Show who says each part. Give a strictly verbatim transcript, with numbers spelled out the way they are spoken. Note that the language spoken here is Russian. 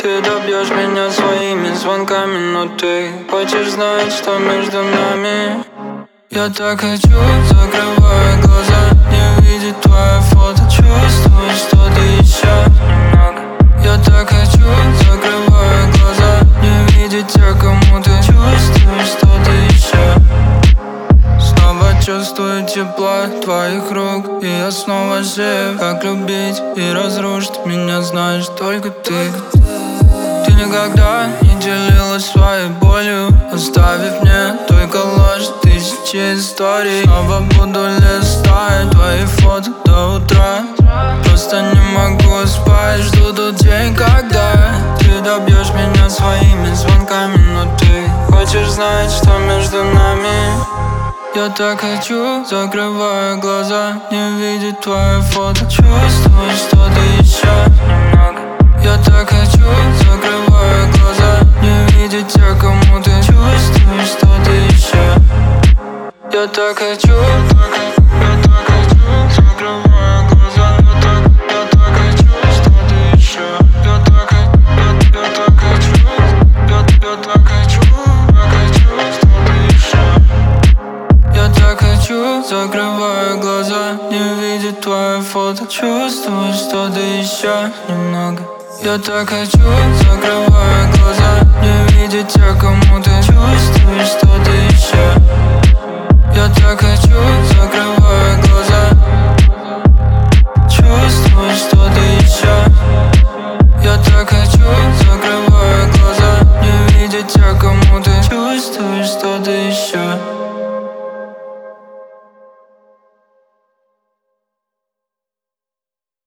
Speaker 1: Ты добьешь меня своими звонками, но ты хочешь знать, что между нами. Я так хочу, закрывая глаза, не видеть твое фото, чувствую что-то еще немного. Я так хочу, закрывая глаза, не видеть тех, кому ты чувствуешь что-то еще. Снова чувствую тепло твоих рук, и я снова жив. Как любить и разрушить меня знаешь только ты. Ты никогда не делилась своей болью, оставив мне только ложь, тысячи историй. Снова буду листать твои фото до утра. Просто не могу спать, жду тот день, когда ты добьешь меня своими звонками, но ты хочешь знать, что между нами. Я так хочу, закрывая глаза, не видеть твое фото, чувствую что-то еще немного. Я так хочу, закрывая глаза, не видеть тех, кому ты чувствуешь что-то еще. Я так хочу, я так хочу, закрывая глаза. Я так, я так хочу что-то еще. Я так, я, я так хочу, я, я так хочу, я хочу что-то еще. Я так хочу, закрывая глаза, не видеть твое фото, чувствую что-то еще немного. Я так хочу, закрывая глаза, не видеть тех, кому ты чувствуешь что-то еще. Я так хочу, закрывая